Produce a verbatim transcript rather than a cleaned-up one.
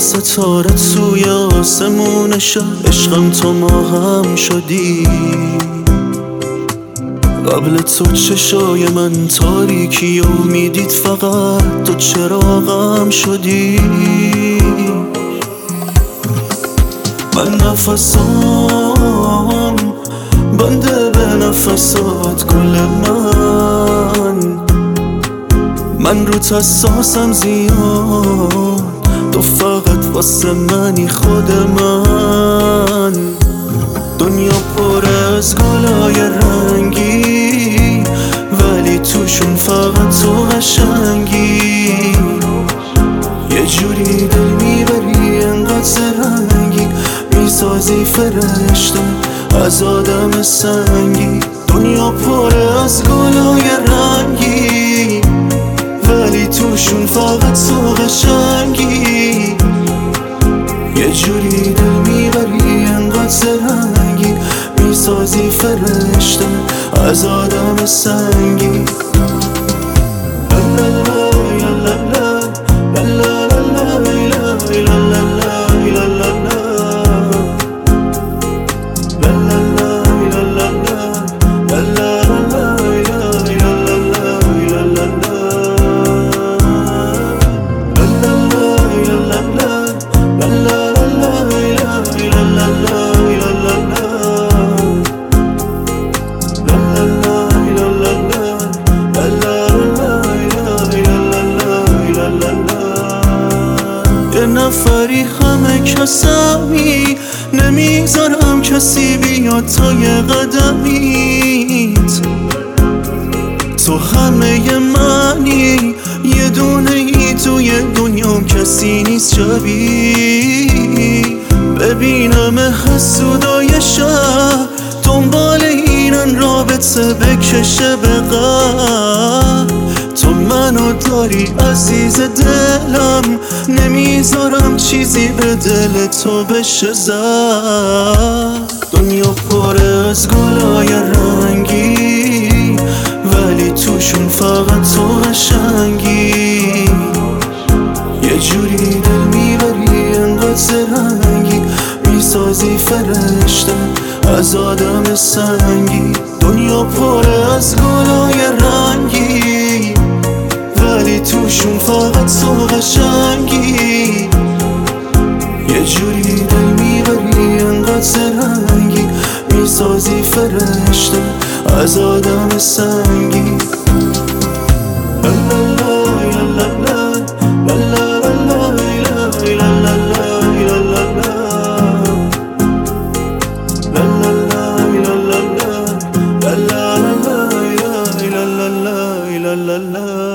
ستاره توی آسمون شب، عشقم تو ما هم شدی. قبل تو چشای من تاریکی و میدید، فقط تو چراغم شدی. من نفسام بنده به نفسات گل من، من رو حساسم زیاد، تو فقط واسه منی خود من. دنیا پر از گلای رنگی، ولی توشون فقط تو قشنگی. یه جوری دل میبری انقدر زرنگی، میسازی فرشته از آدم سنگی. دنیا پر از گلای رنگی، ولی توشون فقط تو قشنگی. یه جوری دل میبری انقدر زرنگی، میسازی فرشته از آدم سنگی. یه نفری همه کسمی، نمیذارم کسی بیاد تا یه قدمیت. تو همه منی، یه دونه ای توی دنیام کسی نیست شبیه. ببینم حسودای شهر دنبال اینن رابطه بکشه به قلب. تو منو داری عزیز دلم، نمیذارم چیزی به دل تو بشه زد. دنیا پر از گلای رنگی، ولی توشون فقط تو قشنگی. یه جوری دل میبری انقدر زرنگی، میسازی فرشته از آدم سنگی. دنیا پر از گلای رنگی، ولی توشون فقط تو قشنگی. یه جوری دل میبری انقدر زرنگی، میسازی فرشته از آدم سنگی. La la la